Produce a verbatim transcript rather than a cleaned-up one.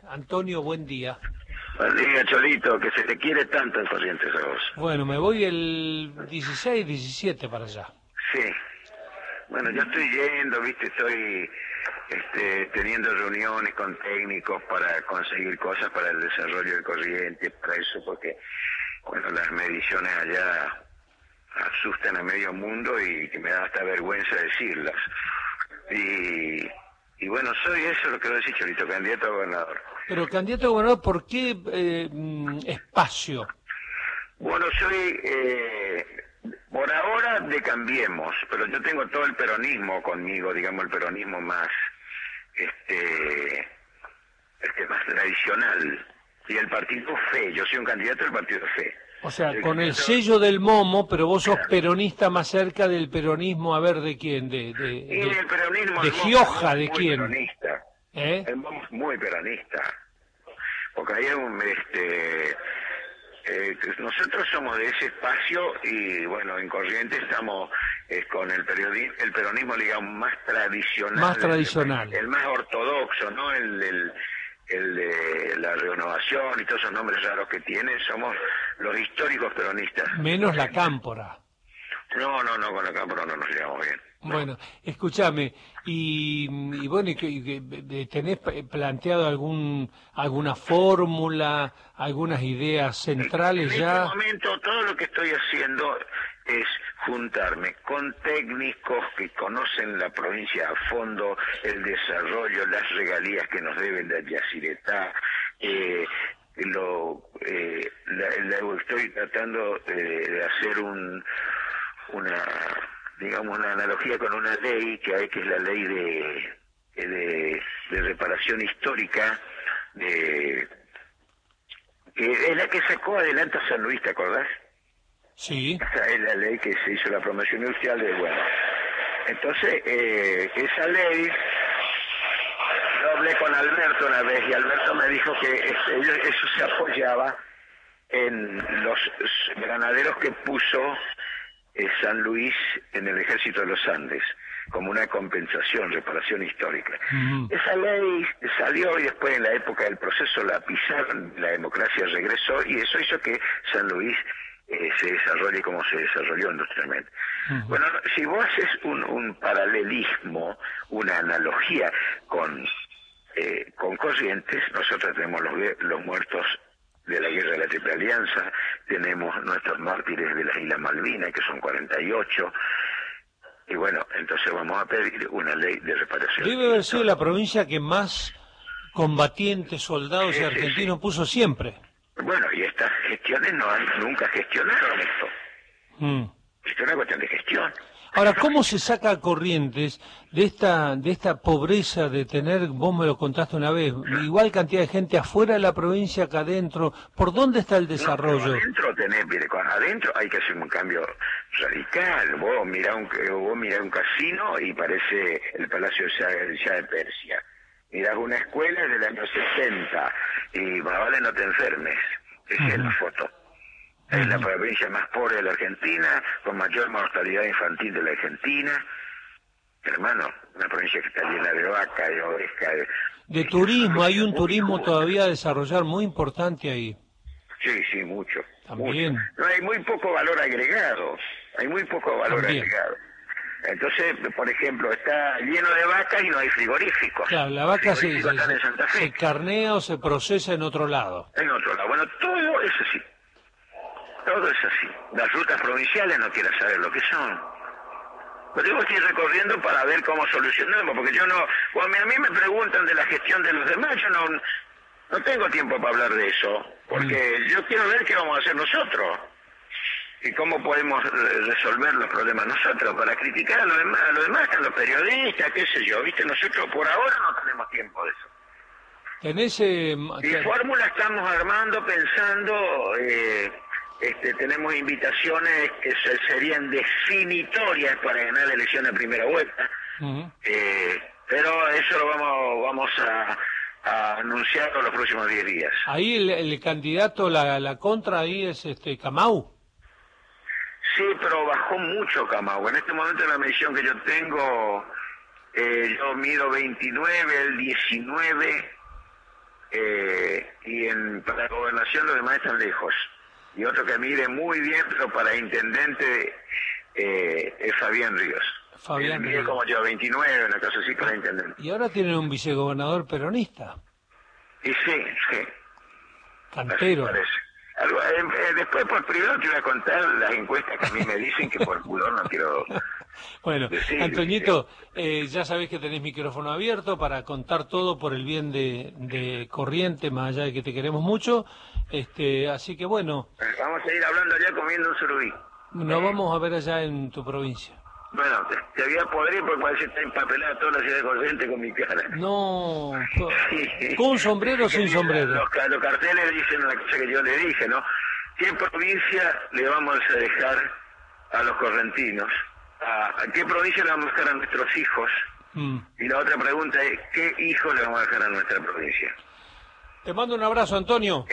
Antonio, buen día. Buen día, Cholito, que se te quiere tanto en Corrientes a vos. Bueno, me voy el dieciséis, diecisiete para allá. Sí. Bueno, yo estoy yendo, viste, estoy este, teniendo reuniones con técnicos para conseguir cosas para el desarrollo de Corrientes, para eso, porque, bueno, las mediciones allá asustan a medio mundo y que me da hasta vergüenza decirlas. Y, y bueno, soy eso lo que lo decís, Cholito, candidato a gobernador. Pero candidato a gobernador, ¿por qué eh, espacio? Bueno, soy, eh, por ahora, de Cambiemos, pero yo tengo todo el peronismo conmigo, digamos, el peronismo más, este, este más tradicional. Y el partido Fe, yo soy un candidato del partido Fe. O sea, el con el candidato... sello del Momo, pero vos sos Claro. peronista más cerca del peronismo, a ver, ¿de quién? ¿De, de, Y de, el peronismo... de el Momo Gioja, es de muy quién? Peronista. ¿Eh? El Momo es muy peronista. Porque hay un, este... Eh, nosotros somos de ese espacio y bueno, en Corrientes estamos eh, con el periodismo, el peronismo digamos más tradicional, Más tradicional. el, el más ortodoxo, ¿no? El, el, el de la renovación y todos esos nombres raros que tiene, somos los históricos peronistas. Menos la Cámpora. No, no, no, con la Cámpora no nos llevamos bien. Bueno, escúchame, y, y bueno, y que, y que, ¿tenés planteado algún alguna fórmula, algunas ideas centrales en ya? En este momento todo lo que estoy haciendo es juntarme con técnicos que conocen la provincia a fondo, el desarrollo, las regalías que nos deben de Yacyretá, eh, lo, eh, la, la, estoy tratando de, de hacer un una digamos una analogía con una ley que hay, que es la ley de de, de reparación histórica, de que es la que sacó adelante a San Luis, ¿te acordás? Sí. Esa es la ley que se hizo la promoción industrial de, bueno, entonces eh, esa ley, yo hablé con Alberto una vez y Alberto me dijo que este, eso se apoyaba en los granaderos que puso eh, San Luis en el ejército de los Andes, como una compensación, reparación histórica. Uh-huh. Esa ley salió y después en la época del proceso la pisaron, la democracia regresó y eso hizo que San Luis eh, se desarrolle como se desarrolló industrialmente. Uh-huh. Bueno, si vos haces un, un paralelismo, una analogía con, eh, con Corrientes, nosotros tenemos los, los muertos de la guerra de la Triple Alianza, tenemos nuestros mártires de las Islas Malvinas, que son cuarenta y ocho, y bueno, entonces vamos a pedir una ley de reparación. Debe haber sido la provincia que más combatientes, soldados sí, y argentinos sí, sí. puso siempre. Bueno, y estas gestiones no han nunca gestionaron esto. Mm. Esto es una cuestión de gestión. Ahora, ¿cómo se saca a Corrientes de esta de esta pobreza de tener, vos me lo contaste una vez, igual cantidad de gente afuera de la provincia que adentro? ¿Por dónde está el desarrollo? No, adentro tenés, mire, con adentro hay que hacer un cambio radical. Vos mirá un, vos mirá un casino y parece el Palacio de Shah de Persia. Mirás una escuela del año sesenta y más vale no te enfermes. Esa uh-huh. es la foto. Es la provincia más pobre de la Argentina, con mayor mortalidad infantil de la Argentina. Hermano, una provincia que está llena de vaca, de oveja. De, de turismo, hay un turismo todavía a desarrollar muy importante ahí. Sí, sí, mucho. También. Mucho. No, hay muy poco valor agregado, hay muy poco valor También. agregado. Entonces, por ejemplo, está lleno de vacas y no hay frigoríficos. Claro, la vaca se, se, en Santa Fe. se carnea o se procesa en otro lado. En otro lado. Bueno, todo es así. Todo es así. Las rutas provinciales no quiero saber lo que son. Pero yo estoy recorriendo para ver cómo solucionamos, porque yo no... Cuando a mí me preguntan de la gestión de los demás, yo no, no tengo tiempo para hablar de eso, porque mm. yo quiero ver qué vamos a hacer nosotros y cómo podemos resolver los problemas nosotros. Para criticar a los demás, a los demás, a los periodistas, qué sé yo, ¿viste? Nosotros por ahora no tenemos tiempo de eso. En ese... Y fórmula estamos armando, pensando... Eh, Este, tenemos invitaciones que se, serían definitorias para ganar la elección en primera vuelta, uh-huh. eh, pero eso lo vamos vamos a, a anunciar en los próximos diez días. Ahí el, el candidato, la, la contra ahí es este Camau. Sí, pero bajó mucho Camau. En este momento en la medición que yo tengo, eh, yo mido veintinueve, el diecinueve, eh, y en, para la gobernación los demás están lejos. Y otro que mide muy bien, pero para intendente eh, es Fabián Ríos. Fabián mide Ríos. como yo, veintinueve, una cosa así para intendente. Y ahora tienen un vicegobernador peronista. Y sí, sí. Cantero. Así parece. Algo, eh, eh, después por privado te voy a contar las encuestas que a mí me dicen, que por pudor no quiero Bueno, decir. Antoñito, eh, ya sabés que tenés micrófono abierto para contar todo por el bien de, de Corrientes, más allá de que te queremos mucho. Este, así que bueno. Vamos a ir hablando allá comiendo un surubí. Nos vamos a ver allá en tu provincia. Bueno, te, te voy a poder ir porque parece que está empapelada toda la ciudad de Corrientes con mi cara. No, con sombrero o sin sombrero. Los, los carteles dicen la cosa que yo le dije, ¿no? ¿Qué provincia le vamos a dejar a los correntinos? ¿A, a qué provincia le vamos a dejar a nuestros hijos? Mm. Y la otra pregunta es, ¿qué hijos le vamos a dejar a nuestra provincia? Te mando un abrazo, Antonio.